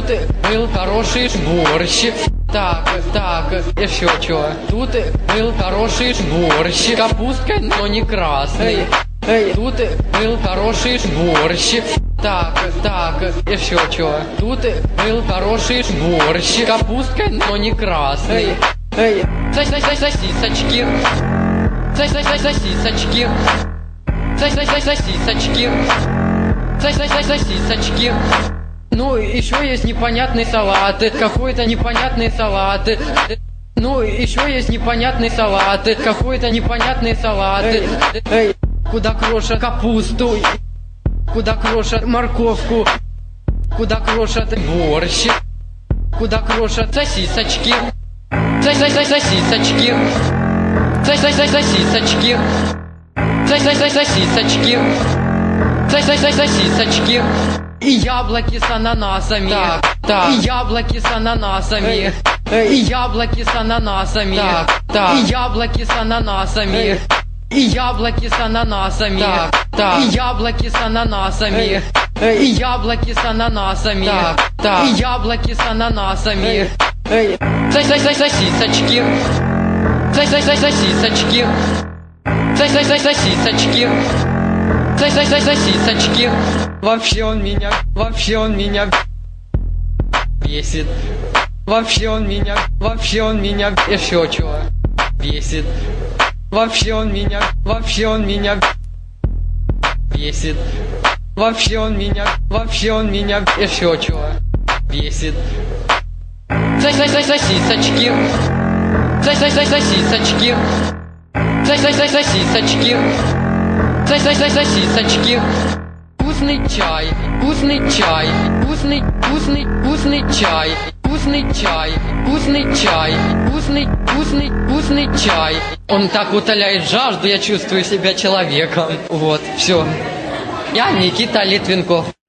был хороший борщ. Так, еще чего? Тут был хороший борщ, капусткой, но не красный. Тут был хороший борщ. Так, еще чего? Тут был хороший борщ, капусткой, но не красный. Сосисочки. Сосисочки. Сосисочки. Сосисочки. Ну, еще есть непонятные салаты, какой-то непонятный салаты. Ну, еще есть непонятные салаты, какой-то непонятные салаты. Куда крошат капусту, куда крошат морковку, куда крошат борщ, куда крошат сосисочки. Сосисочки. Сосисочки. Сосисочки. Сосисочки. И яблоки с ананасами. Так. И яблоки с ананасами. И яблоки с ананасами. Так. И яблоки с ананасами. И яблоки с ананасами. Так. И яблоки с ананасами. И яблоки с ананасами. Так. И яблоки с ананасами. Сосисочки. Сосисочки. Сосисочки. Сосисочки. Вообще он меня бесит. Вообще он меня еще чего бесит. Вообще он меня бесит. Вообще он меня еще чего бесит. Сосисочки. Сосисочки. Сосисочки. Сосисочки. Вкусный чай, вкусный чай, вкусный чай, вкусный чай, вкусный чай, вкусный чай. Он так утоляет жажду, я чувствую себя человеком. Вот, все. Я Никита Литвинков.